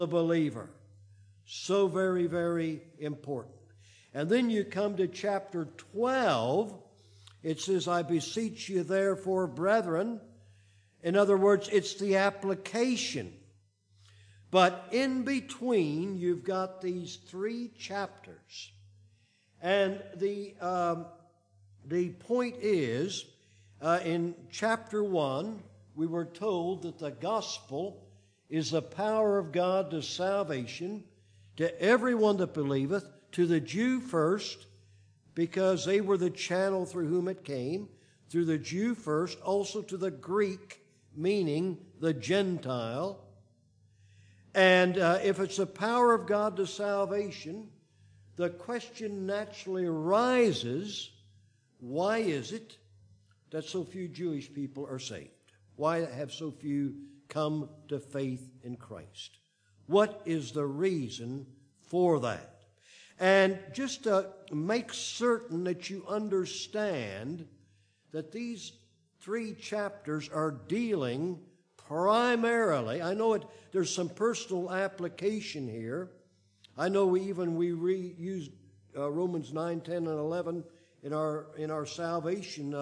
the believer. So very, very important. And then you come to chapter 12. It says, I beseech you therefore, brethren. In other words, it's the application. But in between, you've got these 3 chapters. And the point is, in chapter 1, we were told that the gospel is the power of God to salvation, to everyone that believeth, to the Jew first, because they were the channel through whom it came, through the Jew first, also to the Greek, meaning the Gentile. And if it's the power of God to salvation, the question naturally arises, why is it that so few Jewish people are saved? Why have so few come to faith in Christ? What is the reason for that? And just to make certain that you understand that these 3 chapters are dealing primarily, I know there's some personal application here. I know we use Romans 9, 10, and 11 in our salvation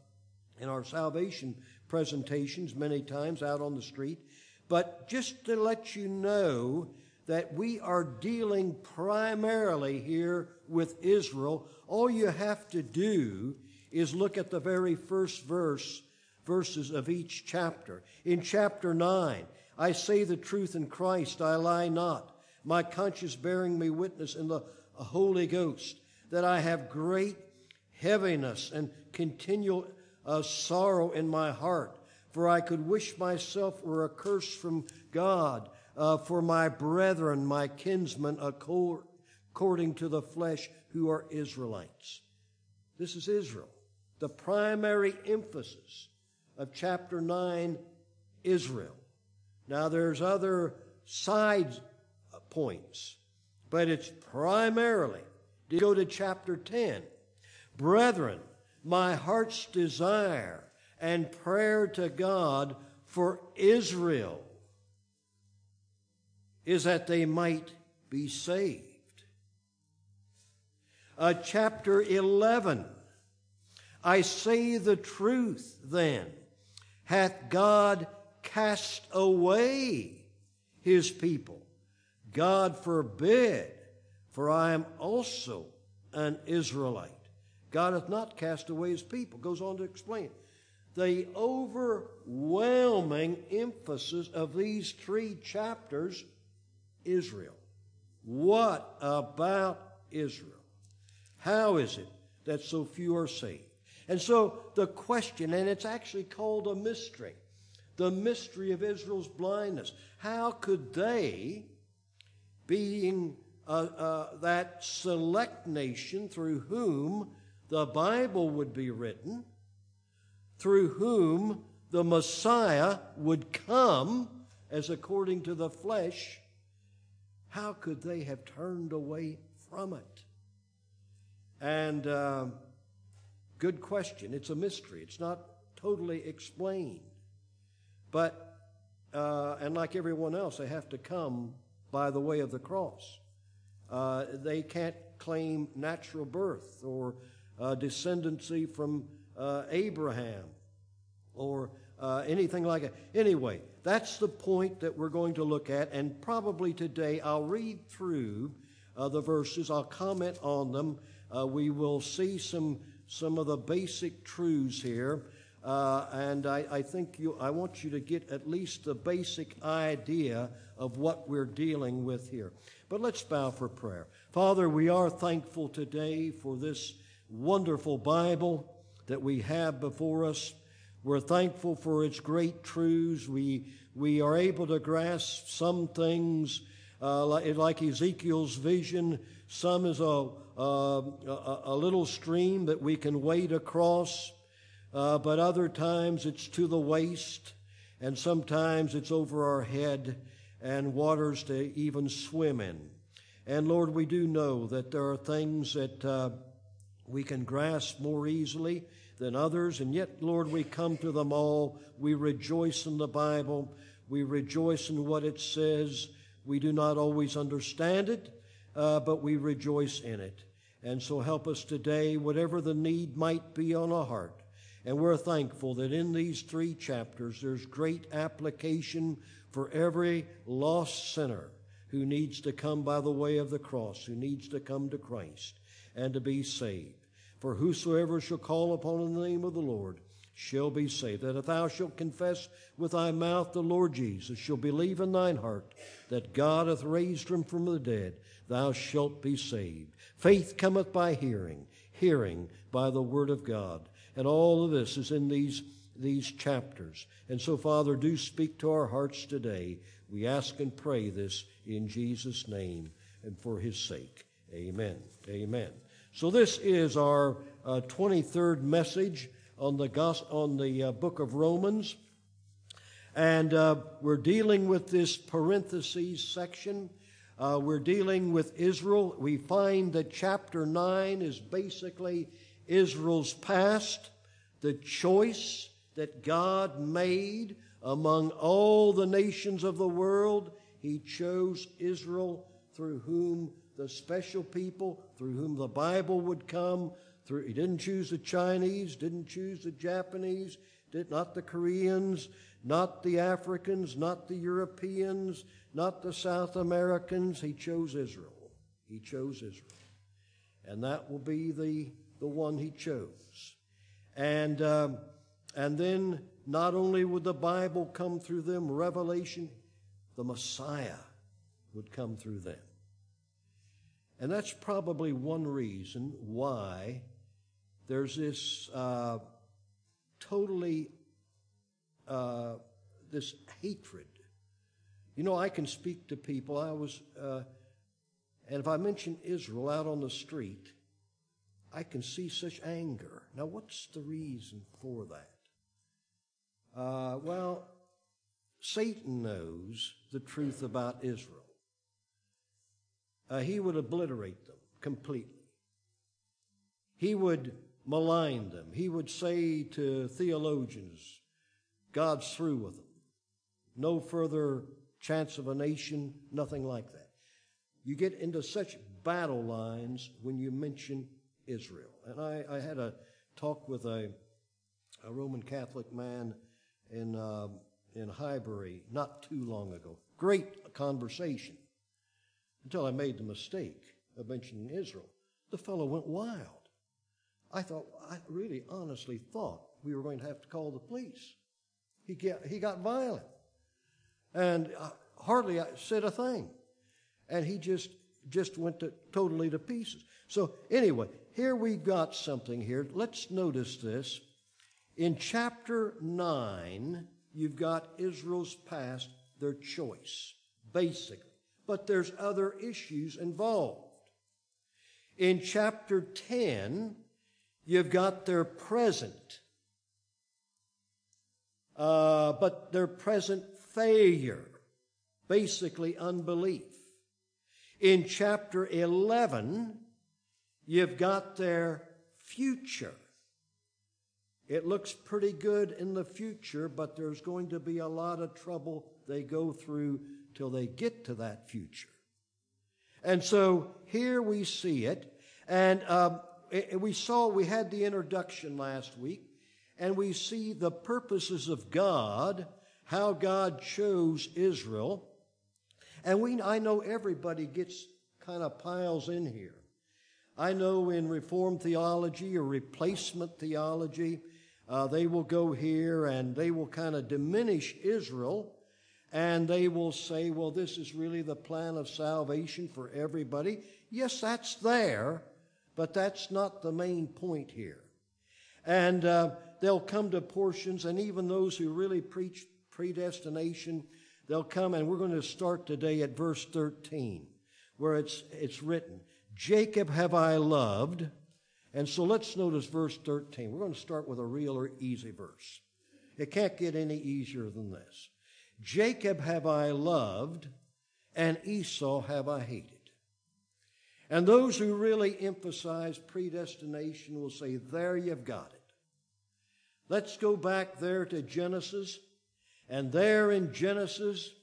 presentations many times out on the street. But just to let you know that we are dealing primarily here with Israel, all you have to do is look at the very first verses of each chapter. In chapter 9, I say the truth in Christ, I lie not. My conscience bearing me witness in the Holy Ghost, that I have great heaviness and continual sorrow in my heart. For I could wish myself were accursed from God, for my brethren, my kinsmen, according to the flesh, who are Israelites. This is Israel. The primary emphasis of chapter 9, Israel. Now there's other side points, but it's primarily, to go to chapter 10. Brethren, my heart's desire and prayer to God for Israel is that they might be saved. Chapter 11, I say the truth then, hath God cast away his people? God forbid, for I am also an Israelite. God hath not cast away his people. Goes on to explain. The overwhelming emphasis of these 3 chapters, Israel. What about Israel? How is it that so few are saved? And so the question, and it's actually called a mystery, the mystery of Israel's blindness. How could they, being that select nation through whom the Bible would be written, through whom the Messiah would come, as according to the flesh, how could they have turned away from it? And good question. It's a mystery. It's not totally explained. But, and like everyone else, they have to come by the way of the cross. They can't claim natural birth or descendancy from Abraham or anything like it. Anyway, that's the point that we're going to look at, and probably today I'll read through the verses. I'll comment on them. We will see some of the basic truths here, and I think I want you to get at least the basic idea of what we're dealing with here. But let's bow for prayer. Father, we are thankful today for this wonderful Bible that we have before us. We're thankful for its great truths. We are able to grasp some things like Ezekiel's vision. Some is a little stream that we can wade across, but other times it's to the waist, and sometimes it's over our head and waters to even swim in. And Lord, we do know that there are things that we can grasp more easily than others, and yet, Lord, we come to them all. We rejoice in the Bible. We rejoice in what it says. We do not always understand it, but we rejoice in it. And so help us today, whatever the need might be on our heart. And we're thankful that in these 3 chapters there's great application for every lost sinner who needs to come by the way of the cross, who needs to come to Christ and to be saved. For whosoever shall call upon the name of the Lord shall be saved. That if thou shalt confess with thy mouth the Lord Jesus, shall believe in thine heart that God hath raised him from the dead, thou shalt be saved. Faith cometh by hearing, hearing by the word of God. And all of this is in these chapters. And so, Father, do speak to our hearts today. We ask and pray this in Jesus' name and for his sake. Amen. Amen. So this is our 23rd message on the book of Romans. And we're dealing with this parentheses section. We're dealing with Israel. We find that chapter 9 is basically Israel's past, the choice that God made among all the nations of the world. He chose Israel, through whom the special people, through whom the Bible would come. He didn't choose the Chinese, didn't choose the Japanese, not the Koreans, not the Africans, not the Europeans, not the South Americans. He chose Israel. He chose Israel. And that will be the one he chose. And then not only would the Bible come through them, revelation, the Messiah would come through them. And that's probably one reason why there's this this hatred. You know, I can speak to people. And if I mention Israel out on the street, I can see such anger. Now, what's the reason for that? Well, Satan knows the truth about Israel. He would obliterate them completely. He would malign them. He would say to theologians, God's through with them. No further chance of a nation, nothing like that. You get into such battle lines when you mention Israel. And I had a talk with a Roman Catholic man in Highbury not too long ago. Great conversation. Until I made the mistake of mentioning Israel. The fellow went wild. I really honestly thought we were going to have to call the police. He got violent. And hardly said a thing. And he just went totally to pieces. So anyway, here we've got something here. Let's notice this. In chapter 9, you've got Israel's past, their choice, basically. But there's other issues involved. In chapter 10, you've got their present, but their present failure, basically unbelief. In chapter 11, you've got their future. It looks pretty good in the future, but there's going to be a lot of trouble they go through till they get to that future. And so here we see it. And we had the introduction last week, and we see the purposes of God, how God chose Israel. And I know everybody gets kind of piles in here. I know in Reformed theology or replacement theology, they will go here and they will kind of diminish Israel, and they will say, well, this is really the plan of salvation for everybody. Yes, that's there, but that's not the main point here. And they'll come to portions, and even those who really preach predestination, they'll come, and we're going to start today at verse 13, where it's written, Jacob have I loved. And so let's notice verse 13. We're going to start with a real or easy verse. It can't get any easier than this. Jacob have I loved, and Esau have I hated. And those who really emphasize predestination will say, there you've got it. Let's go back there to Genesis. And there in Genesis,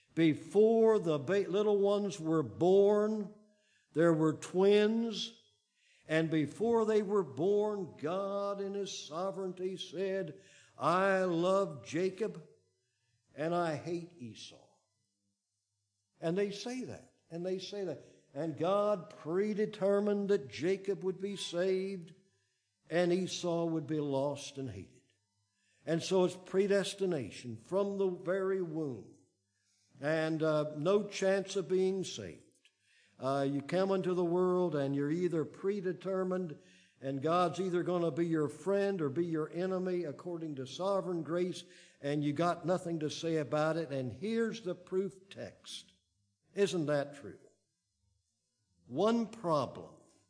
Before the little ones were born, there were twins. And before they were born, God in His sovereignty said, I love Jacob and I hate Esau. And they say that. And God predetermined that Jacob would be saved and Esau would be lost and hated. And so it's predestination from the very womb. And no chance of being saved. You come into the world and you're either predetermined and God's either going to be your friend or be your enemy according to sovereign grace, and you got nothing to say about it. And here's the proof text. Isn't that true? One problem.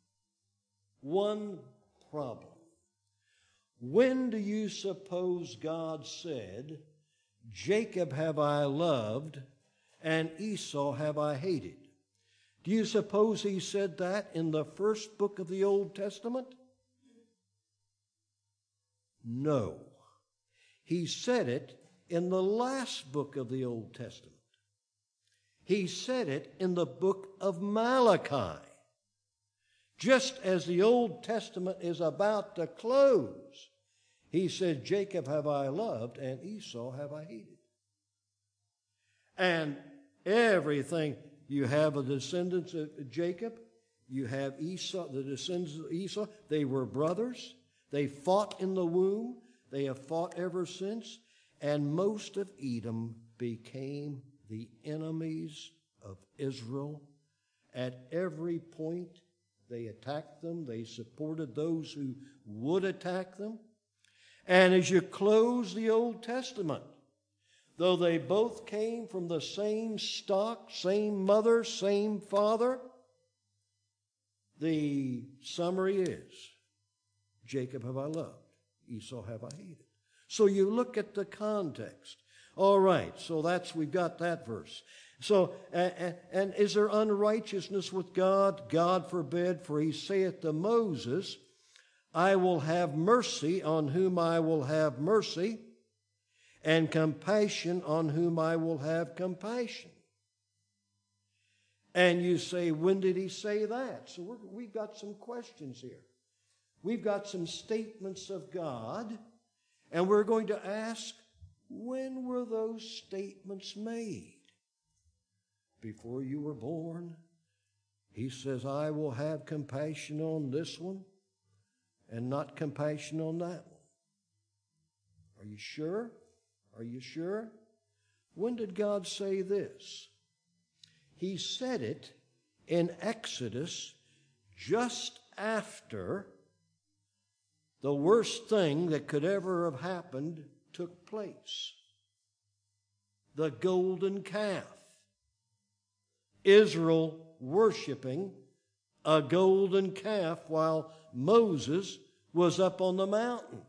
When do you suppose God said, Jacob have I loved and Esau have I hated? Do you suppose He said that in the first book of the Old Testament? No. He said it in the last book of the Old Testament. He said it in the book of Malachi. Just as the Old Testament is about to close, He said, Jacob have I loved and Esau have I hated. And everything, you have the descendants of Jacob, you have Esau, the descendants of Esau. They were brothers. They fought in the womb. They have fought ever since. And most of Edom became the enemies of Israel. At every point, they attacked them. They supported those who would attack them. And as you close the Old Testament, though they both came from the same stock, same mother, same father, the summary is, Jacob have I loved, Esau have I hated. So you look at the context. All right, so we've got that verse. So, and is there unrighteousness with God? God forbid, for He saith to Moses, I will have mercy on whom I will have mercy, and compassion on whom I will have compassion. And you say, when did He say that? So we've got some questions here. We've got some statements of God, and we're going to ask, when were those statements made? Before you were born, He says, I will have compassion on this one and not compassion on that one. Are you sure? Are you sure? When did God say this? He said it in Exodus just after the worst thing that could ever have happened took place. The golden calf. Israel worshiping a golden calf while Moses was up on the mountain.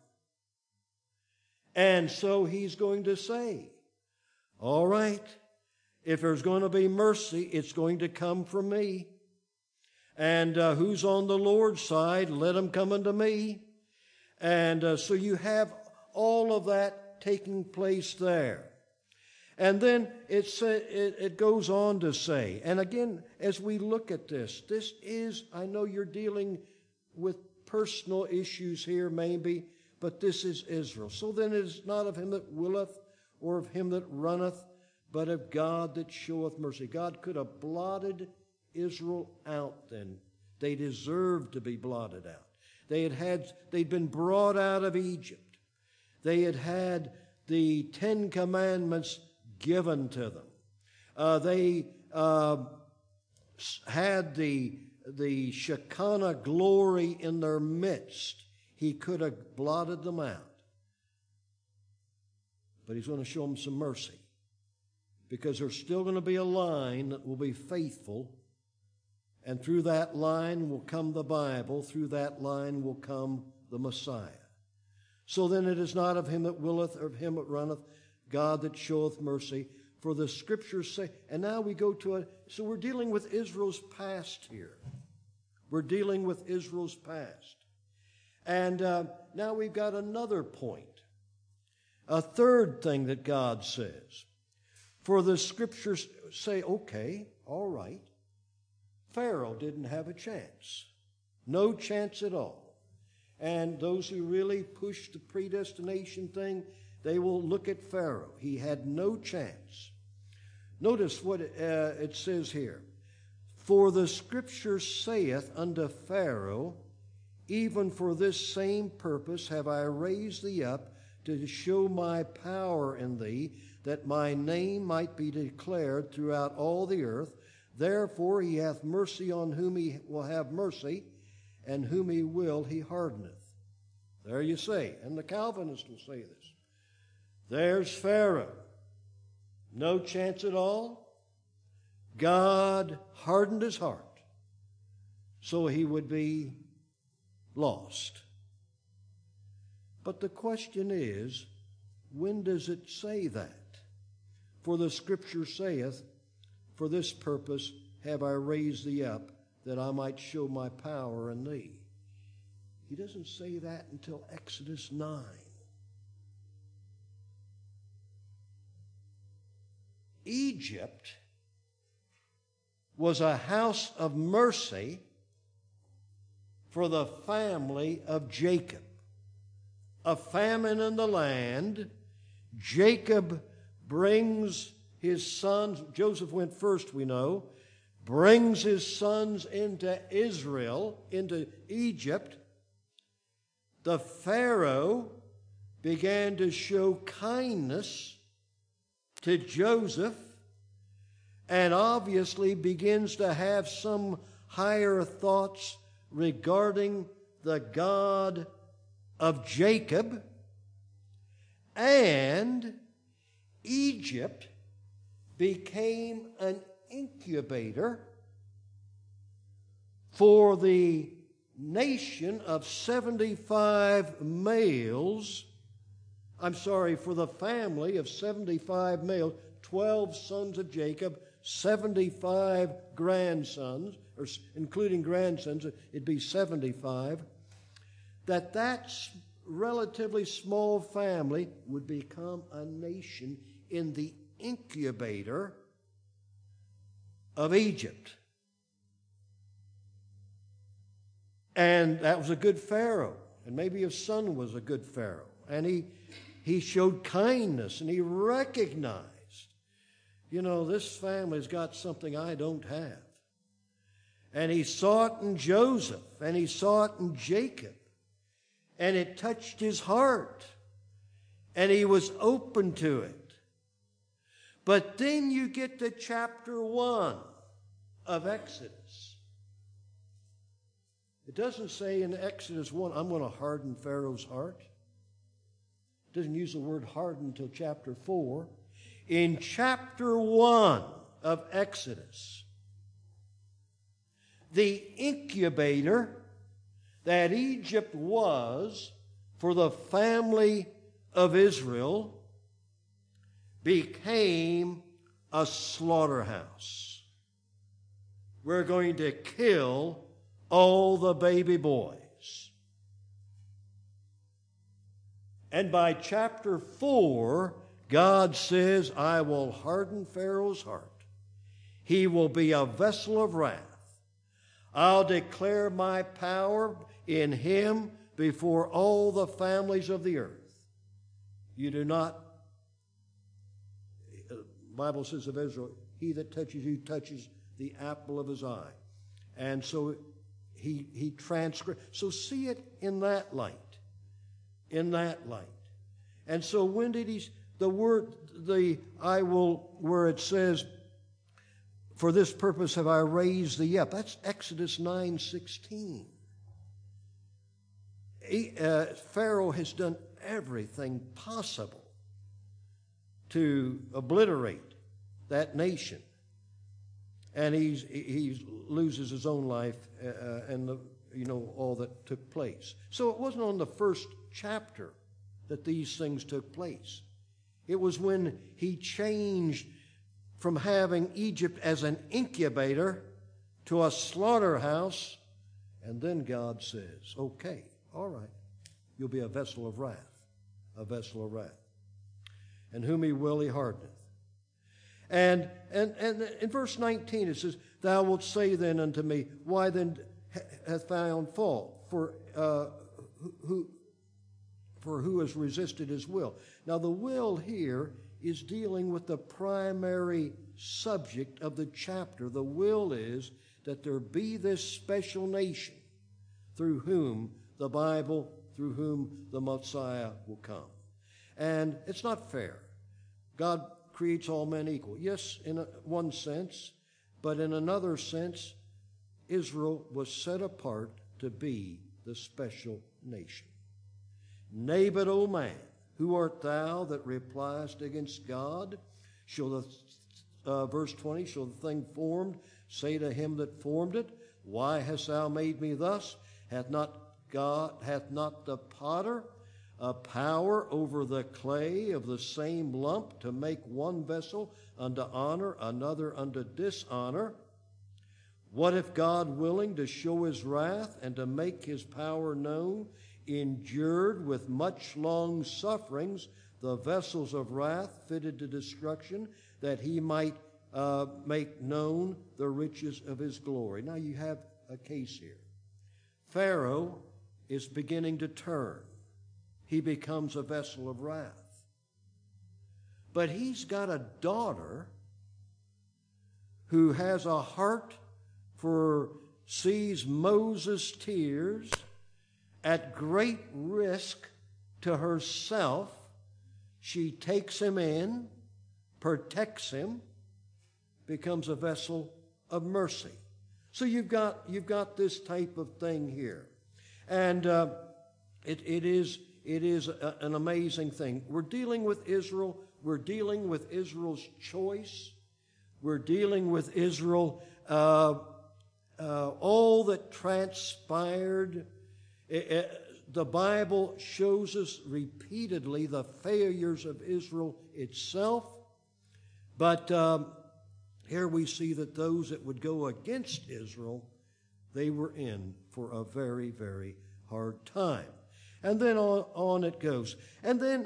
And so He's going to say, all right, if there's going to be mercy, it's going to come from me. And who's on the Lord's side, let him come unto me. And so you have all of that taking place there. And then it goes on to say, and again, as we look at this is, I know you're dealing with personal issues here maybe, but this is Israel. So then it is not of him that willeth or of him that runneth, but of God that showeth mercy. God could have blotted Israel out then. They deserved to be blotted out. They'd been brought out of Egypt. They had had the 10 Commandments given to them. They had the Shekinah glory in their midst. He could have blotted them out. But He's going to show them some mercy. Because there's still going to be a line that will be faithful. And through that line will come the Bible. Through that line will come the Messiah. So then it is not of him that willeth or of him that runneth, God that showeth mercy. For the Scriptures say, and now we go to so we're dealing with Israel's past here. We're dealing with Israel's past. And now we've got another point. A third thing that God says. For the Scriptures say, okay, all right, Pharaoh didn't have a chance. No chance at all. And those who really push the predestination thing, they will look at Pharaoh. He had no chance. Notice what it says here. For the Scripture saith unto Pharaoh, even for this same purpose have I raised thee up, to show my power in thee, that my name might be declared throughout all the earth. Therefore he hath mercy on whom he will have mercy, and whom he will he hardeneth. There you say, and the Calvinists will say this. There's Pharaoh. No chance at all. God hardened his heart so he would be lost. But the question is, when does it say that? For the Scripture saith, for this purpose have I raised thee up, that I might show my power in thee. He doesn't say that until Exodus 9. Egypt was a house of mercy for the family of Jacob. A famine in the land. Jacob brings his sons, Joseph went first, we know, brings his sons into Israel, into Egypt. The Pharaoh began to show kindness to Joseph, and obviously begins to have some higher thoughts regarding the God of Jacob. And Egypt became an incubator for the nation of 75 males. For the family of 75 males, 12 sons of Jacob, 75 grandsons, or including grandsons, it'd be 75. That relatively small family would become a nation in the incubator of Egypt. And that was a good Pharaoh. And maybe his son was a good Pharaoh. And he showed kindness, and he recognized, this family's got something I don't have. And he saw it in Joseph, and he saw it in Jacob. And it touched his heart, and he was open to it. But then you get to chapter 1 of Exodus. It doesn't say in Exodus 1, I'm going to harden Pharaoh's heart. It doesn't use the word harden until chapter 4. In chapter 1 of Exodus, the incubator that Egypt was for the family of Israel became a slaughterhouse. We're going to kill all the baby boys. And by chapter 4, God says, I will harden Pharaoh's heart. He will be a vessel of wrath. I'll declare my power in him before all the families of the earth. You do not, the Bible says of Israel, he that touches you touches the apple of his eye. And so he transgressed. So see it in that light. In that light. And so when did where it says, for this purpose have I raised thee up. That's Exodus 9:16. Pharaoh has done everything possible to obliterate that nation. And he loses his own life and all that took place. So it wasn't on the first chapter that these things took place. It was when he changed from having Egypt as an incubator to a slaughterhouse, and then God says, okay, all right, you'll be a vessel of wrath, a vessel of wrath. And whom he will, he hardeneth. And in verse 19 it says, "Thou wilt say then unto me, Why then hath found fault? For who has resisted his will?" Now the will here is dealing with the primary subject of the chapter. The will is that there be this special nation through whom the Messiah will come. And it's not fair. God creates all men equal. Yes, in one sense, but in another sense, Israel was set apart to be the special nation. "Nay, but, O man, who art thou that repliest against God? Verse 20, shall the thing formed say to him that formed it, Why hast thou made me thus? Hath not the potter a power over the clay of the same lump to make one vessel unto honor, another unto dishonor? What if God, willing to show his wrath and to make his power known, endured with much long sufferings the vessels of wrath fitted to destruction, that he might make known the riches of his glory?" Now you have a case here. Pharaoh is beginning to turn. He becomes a vessel of wrath. But he's got a daughter who has a heart sees Moses' tears at great risk to herself. She takes him in, protects him, becomes a vessel of mercy. So you've got this type of thing here, and it is an amazing thing. We're dealing with Israel. We're dealing with Israel's choice. We're dealing with Israel. All that transpired. The Bible shows us repeatedly the failures of Israel itself, but here we see that those that would go against Israel, they were in for a very, very hard time. And then on it goes. And then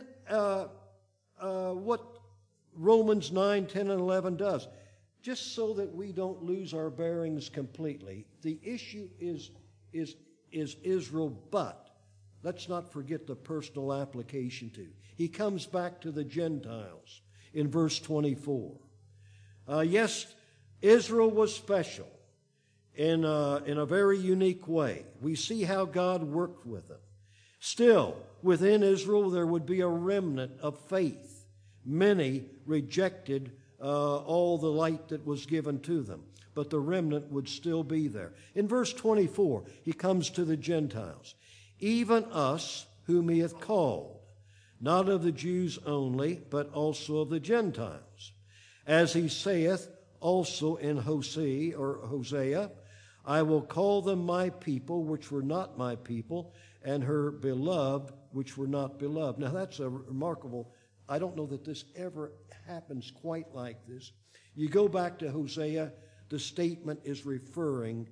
what Romans 9, 10, and 11 does, just so that we don't lose our bearings completely, the issue is Israel, but let's not forget the personal application too. He comes back to the Gentiles in verse 24. Yes, Israel was special in a very unique way. We see how God worked with them. Still, within Israel there would be a remnant of faith. Many rejected all the light that was given to them, but the remnant would still be there. In verse 24, he comes to the Gentiles. "Even us whom he hath called, not of the Jews only, but also of the Gentiles. As he saith also in Hosea, I will call them my people, which were not my people, and her beloved, which were not beloved." Now that's a remarkable, I don't know that this ever happens quite like this. You go back to Hosea, the statement is referring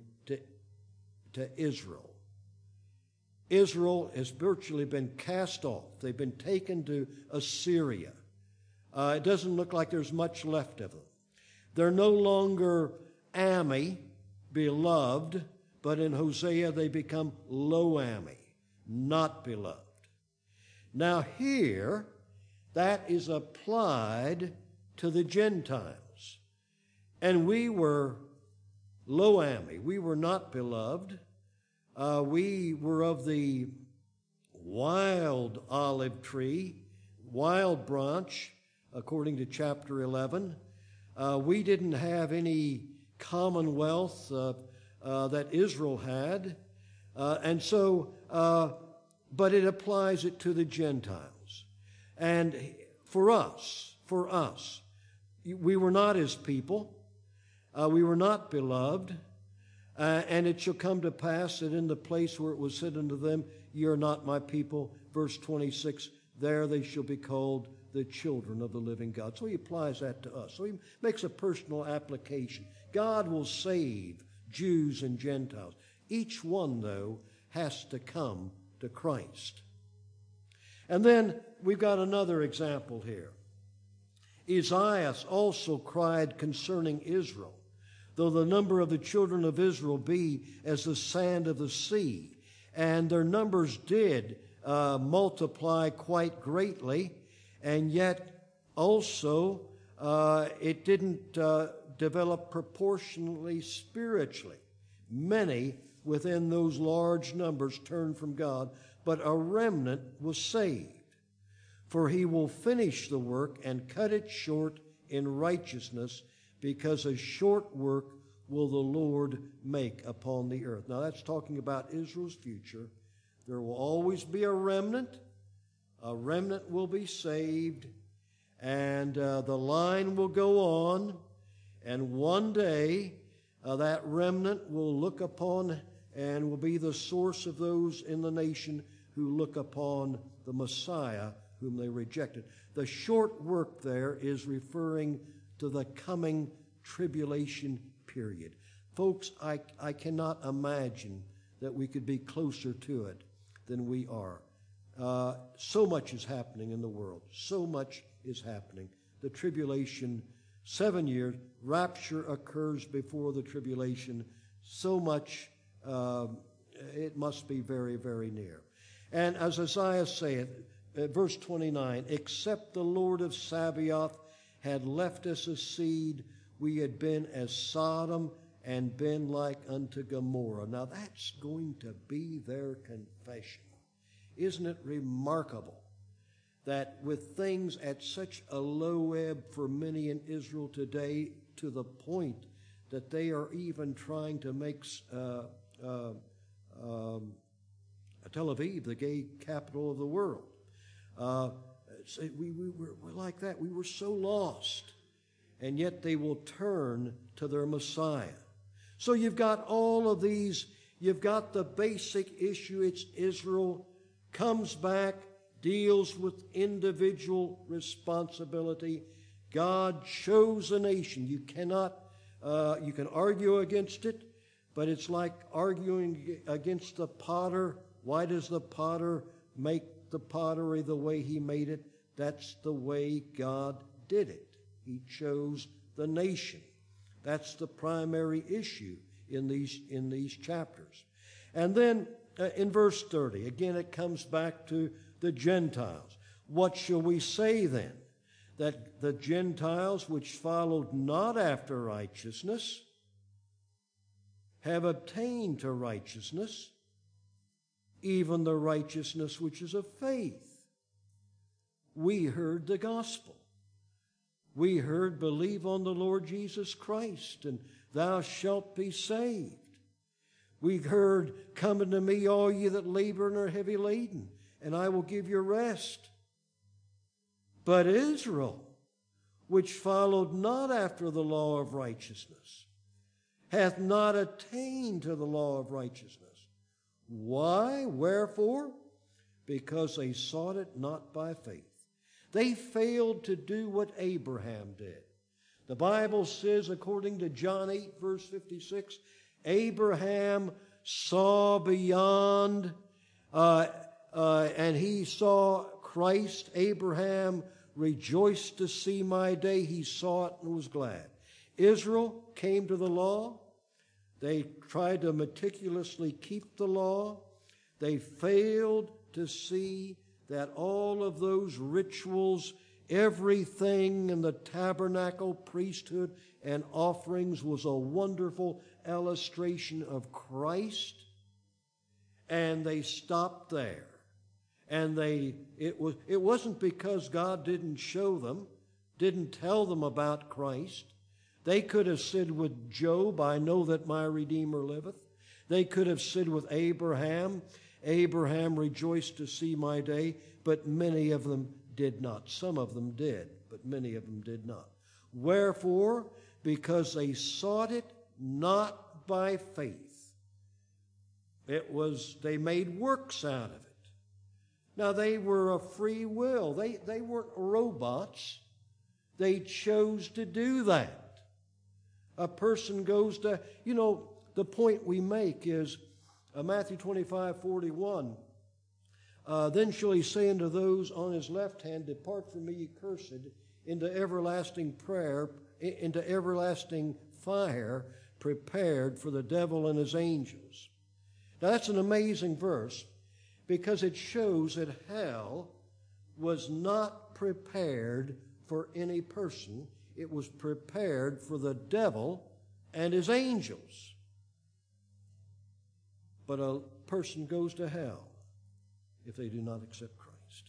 to Israel. Israel has virtually been cast off. They've been taken to Assyria. It doesn't look like there's much left of them. They're no longer Ami, beloved, but in Hosea they become Lo-Ami, not beloved. Now here, that is applied to the Gentiles. And we were Lo-Ami. We were not beloved. We were of the wild olive tree, wild branch, according to chapter 11. We didn't have any commonwealth that Israel had. And so, but it applies it to the Gentiles. And for us, we were not his people. We were not beloved. And it shall come to pass that in the place where it was said unto them, Ye are not my people, verse 26, there they shall be called the children of the living God. So he applies that to us. So he makes a personal application. God will save Jews and Gentiles. Each one, though, has to come to Christ. And then we've got another example here. Isaiah also cried concerning Israel, though the number of the children of Israel be as the sand of the sea, and their numbers did multiply quite greatly, and yet also it didn't develop proportionally spiritually. Many within those large numbers turned from God, but a remnant was saved. For he will finish the work and cut it short in righteousness, because a short work will the Lord make upon the earth. Now that's talking about Israel's future. There will always be a remnant. A remnant will be saved, and the line will go on, and one day that remnant will look upon and will be the source of those in the nation who look upon the Messiah whom they rejected. The short work there is referring to the coming tribulation period. Folks, I cannot imagine that we could be closer to it than we are. So much is happening in the world. So much is happening. The tribulation, 7 years, rapture occurs before the tribulation. So much, it must be very, very near. And as Isaiah saith, verse 29, except the Lord of Sabaoth had left us a seed, we had been as Sodom and been like unto Gomorrah. Now that's going to be their confession. Isn't it remarkable that with things at such a low ebb for many in Israel today, to the point that they are even trying to make Tel Aviv the gay capital of the world. We're like that. We were so lost. And yet they will turn to their Messiah. So you've got all of these. You've got the basic issue. It's Israel comes back, deals with individual responsibility. God chose a nation. You cannot, you can argue against it, but it's like arguing against the potter. Why does the potter make the pottery the way he made it? That's the way God did it. He chose the nation. That's the primary issue in these chapters. And then in verse 30, again it comes back to the Gentiles. What shall we say then? That the Gentiles which followed not after righteousness have obtained to righteousness, even the righteousness which is of faith. We heard the gospel. We heard, believe on the Lord Jesus Christ, and thou shalt be saved. We heard, come unto me, all ye that labor and are heavy laden, and I will give you rest. But Israel, which followed not after the law of righteousness, hath not attained to the law of righteousness. Why? Wherefore? Because they sought it not by faith. They failed to do what Abraham did. The Bible says, according to John 8, verse 56, Abraham saw beyond, and he saw Christ. Abraham rejoiced to see my day. He saw it and was glad. Israel came to the law. They tried to meticulously keep the law. They failed to see that all of those rituals, everything in the tabernacle, priesthood, and offerings was a wonderful illustration of Christ. And they stopped there. And it wasn't because God didn't show them, didn't tell them about Christ. They could have said with Job, I know that my Redeemer liveth. They could have said with Abraham, Abraham rejoiced to see my day, but many of them did not. Some of them did, but many of them did not. Wherefore? Because they sought it not by faith. They made works out of it. Now they were a free will. They weren't robots. They chose to do that. A person goes to, the point we make is Matthew 25:41. Then shall he say unto those on his left hand, depart from me, ye cursed, into everlasting prayer, into everlasting fire prepared for the devil and his angels. Now that's an amazing verse because it shows that hell was not prepared for any person. It was prepared for the devil and his angels. But a person goes to hell if they do not accept Christ.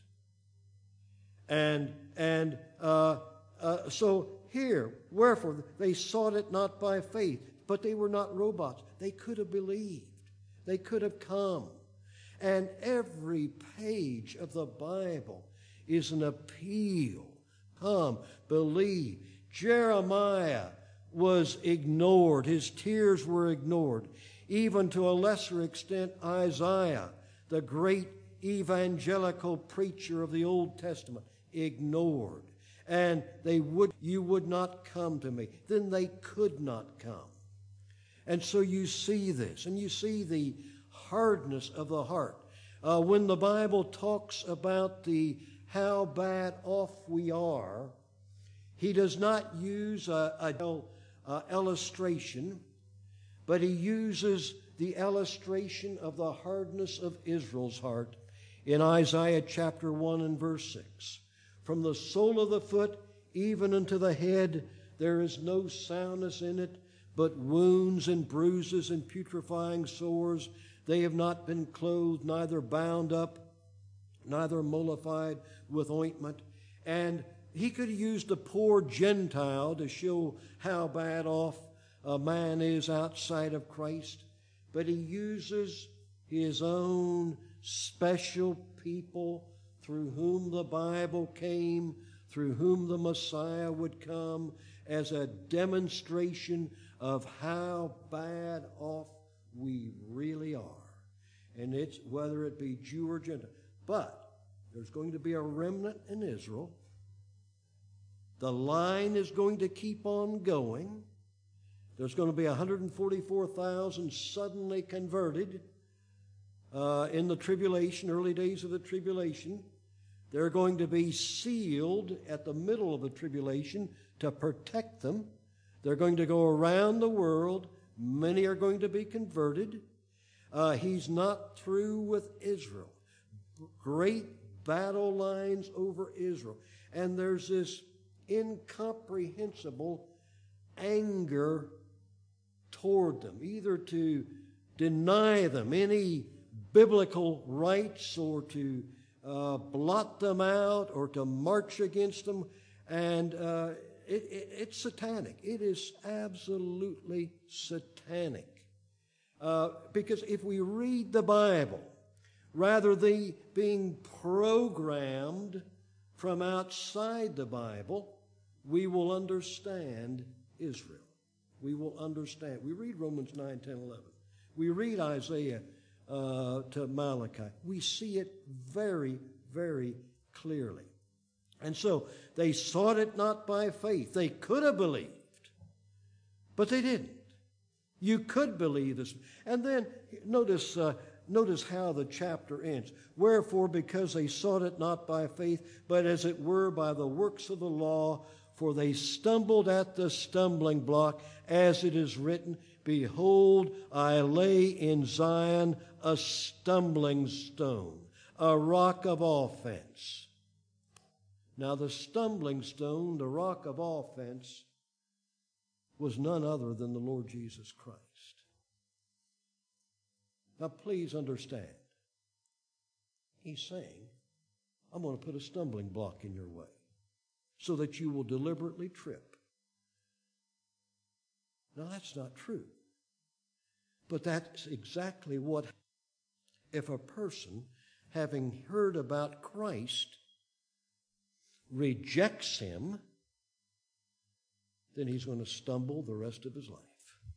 So here, wherefore, they sought it not by faith, but they were not robots. They could have believed. They could have come. And every page of the Bible is an appeal. Come, believe. Jeremiah was ignored. His tears were ignored. Even to a lesser extent, Isaiah, the great evangelical preacher of the Old Testament, ignored. And you would not come to me. Then they could not come. And so you see this, and you see the hardness of the heart. When the Bible talks about how bad off we are, he does not use an illustration, but he uses the illustration of the hardness of Israel's heart in Isaiah chapter 1 and verse 6. From the sole of the foot even unto the head, there is no soundness in it, but wounds and bruises and putrefying sores. They have not been clothed, neither bound up, neither mollified with ointment. And he could have used the poor Gentile to show how bad off a man is outside of Christ. But he uses his own special people through whom the Bible came, through whom the Messiah would come, as a demonstration of how bad off we really are. And it's whether it be Jew or Gentile. But there's going to be a remnant in Israel. The line is going to keep on going. There's going to be 144,000 suddenly converted in the tribulation, early days of the tribulation. They're going to be sealed at the middle of the tribulation to protect them. They're going to go around the world. Many are going to be converted. He's not through with Israel. Great battle lines over Israel. And there's this incomprehensible anger toward them, either to deny them any biblical rights or to blot them out or to march against them. And it's satanic. It is absolutely satanic. Because if we read the Bible, rather than being programmed from outside the Bible, we will understand Israel. We will understand. We read Romans 9, 10, 11. We read Isaiah to Malachi. We see it very, very clearly. And so they sought it not by faith. They could have believed, but they didn't. You could believe this. And then notice how the chapter ends. Wherefore, because they sought it not by faith, but as it were by the works of the law, for they stumbled at the stumbling block, as it is written, Behold, I lay in Zion a stumbling stone, a rock of offense. Now the stumbling stone, the rock of offense, was none other than the Lord Jesus Christ. Now please understand, he's saying, I'm going to put a stumbling block in your way so that you will deliberately trip. Now that's not true. But that's exactly what, if a person, having heard about Christ, rejects him, then he's going to stumble the rest of his life.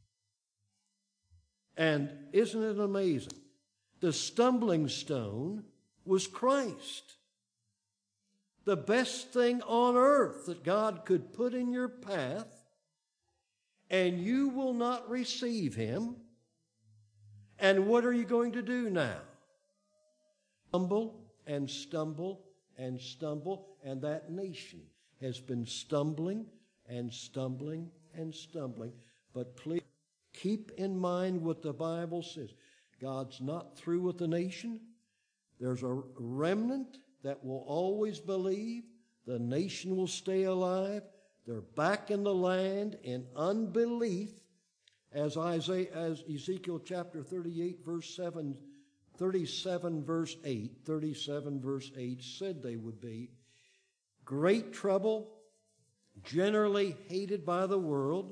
And isn't it amazing? The stumbling stone was Christ. The best thing on earth that God could put in your path, and you will not receive him. And what are you going to do now? Stumble and stumble and stumble, and that nation has been stumbling and stumbling and stumbling. But please keep in mind what the Bible says. God's not through with the nation. There's a remnant that will always believe. The nation will stay alive. They're back in the land in unbelief, as Ezekiel chapter 38 verse 7, 37 verse 8 said they would be. Great trouble, generally hated by the world,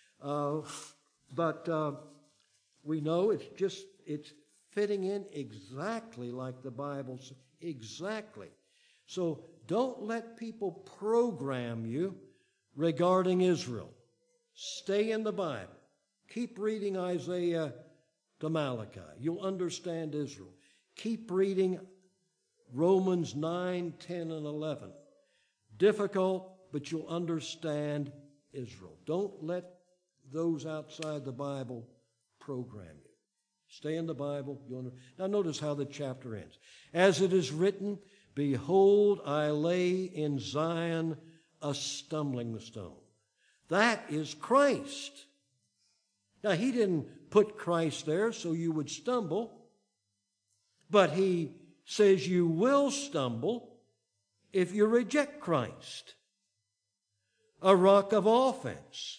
but we know it's fitting in exactly like the Bible says. Exactly. So don't let people program you regarding Israel. Stay in the Bible. Keep reading Isaiah to Malachi. You'll understand Israel. Keep reading Romans 9, 10, and 11. Difficult, but you'll understand Israel. Don't let those outside the Bible program you. Stay in the Bible. Now notice how the chapter ends. As it is written, behold, I lay in Zion a stumbling stone. That is Christ. Now, he didn't put Christ there so you would stumble, but he says you will stumble if you reject Christ. A rock of offense.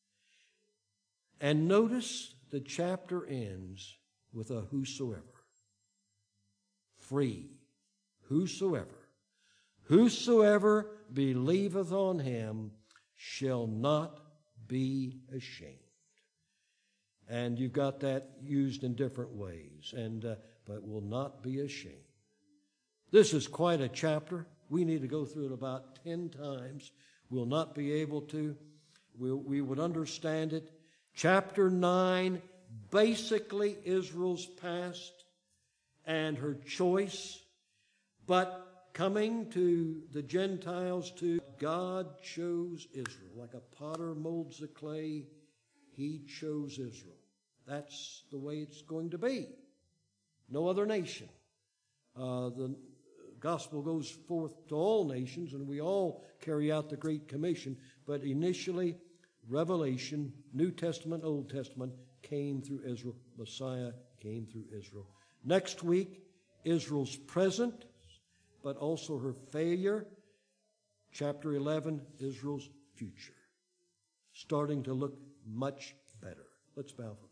And notice the chapter ends with a whosoever. Free. Whosoever. Whosoever believeth on him shall not be ashamed. And you've got that used in different ways, but will not be ashamed. This is quite a chapter. We need to go through it about 10 times. We'll not be able to. We would understand it. Chapter 9, basically Israel's past and her choice, but coming to the Gentiles too. God chose Israel. Like a potter molds the clay, he chose Israel. That's the way it's going to be. No other nation. The gospel goes forth to all nations, and we all carry out the Great Commission, but initially, Revelation, New Testament, Old Testament, came through Israel. Messiah came through Israel. Next week, Israel's present, but also her failure. Chapter 11, Israel's future. Starting to look much better. Let's bow for